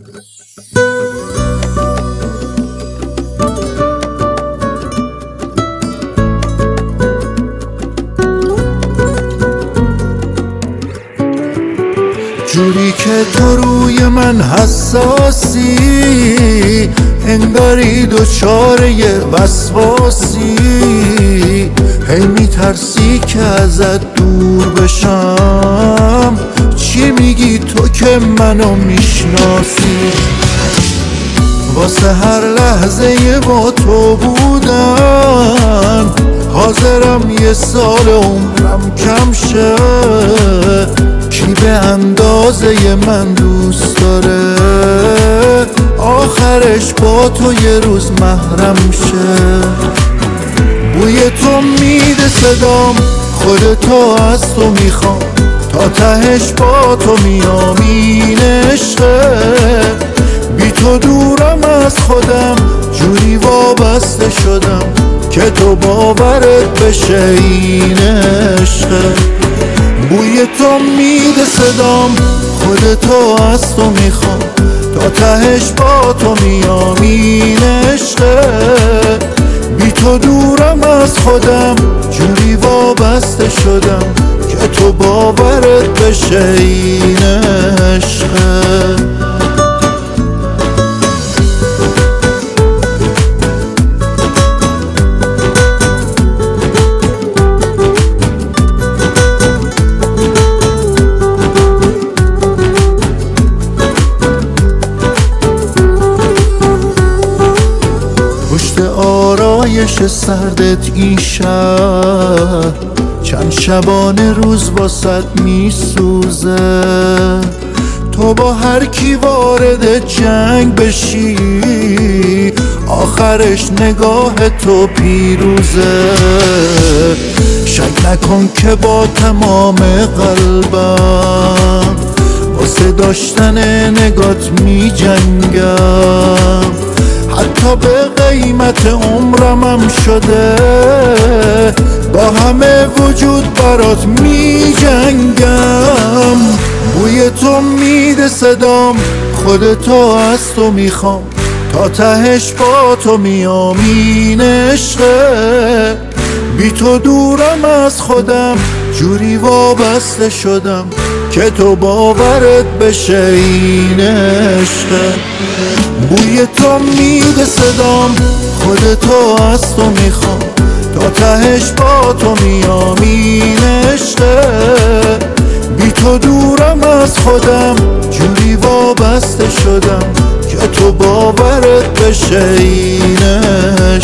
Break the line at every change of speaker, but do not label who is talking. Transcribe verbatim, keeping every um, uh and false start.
جوری که تو روی من حساسی، انگاری دوچاره وسواسی. هی میترسی که ازت دور بشم، چی میگی تو که منو میشناسی؟ واسه هر لحظه با تو بودن حاضرم یه سال عمرم کم شه. کی به اندازه من دوست داره آخرش با تو یه روز محرم شه؟ بوی تو میده صدام، خودتو از تو میخوام، تا تهش با تو میام این عشقه. بی تو دورم از خودم، جوری وابسته شدم که تو باورت بشه این عشقه. بوی تو میده صدام، خودتو از تو میخوام، تا تهش با تو میام این عشقه. بی تو دورم از خودم، جوری وابسته شدم که تو باورت بشه این عشقه. آرایش سردت این شهر چند شبانه روز واسط میسوزه. تو با هر کی وارد جنگ بشی آخرش نگاه تو پیروزه. شک نکن که با تمام قلبم واسه داشتن نگات می جنگم. حتی به قیمت عمرمم شده با همه وجود برات می جنگم. بوی تو میده صدام، خودتو از تو میخوام، تا تهش با تو میام این عشقه. بی تو دورم از خودم، جوری وابسته شدم که تو باورت بشه این عشقه. بوی تو میده صدام، خودتو از تو میخوام، تا تهش با تو میام این عشقه. بی تو دورم از خودم، جوری وابسته شدم که تو باورت بشه این عشقه.